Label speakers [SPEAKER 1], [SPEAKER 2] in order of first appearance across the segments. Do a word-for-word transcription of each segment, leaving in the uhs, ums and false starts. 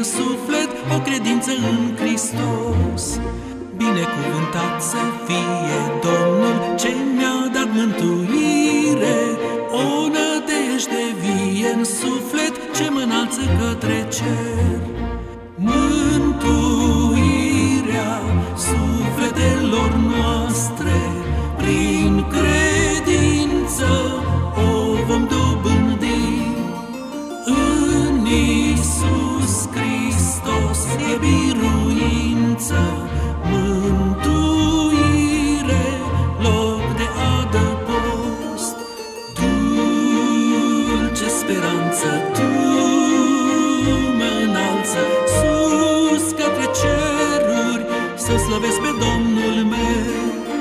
[SPEAKER 1] în suflet o credință în Hristos. Binecuvântat să fie Domnul ce mi-a dat mântuire, o nădejde vie în suflet ce mă înalță către cer. Mântuirea sufletelor noastre, prin credință o vom dobândi. În Iisus Hristos e biruință, mântuire, loc de adăpost. Dulce speranță, Tu mă înalță sus către ceruri, să slăvesc pe Domnul meu.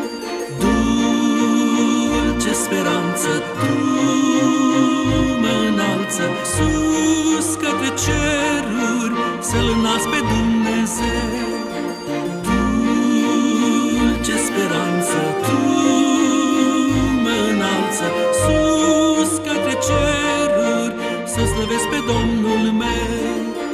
[SPEAKER 1] Dulce speranță, Tu mă înalță sus către ceruri, să-L înalți pe Dumnezeu. Dulce speranță, Tu mă înalță sus către ceruri, să slăvesc pe Domnul meu.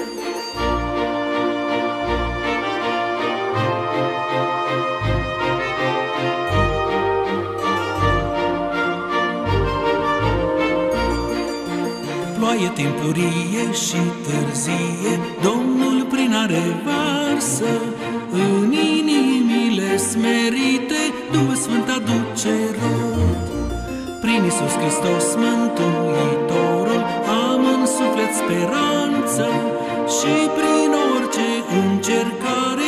[SPEAKER 1] Ploaie timpurie și târzie, Domnul prin are varsă, în inimile smerite Duhul Sfânt aduce rod. Prin Iisus Hristos Mântuitorul am în suflet speranță, și prin orice încercare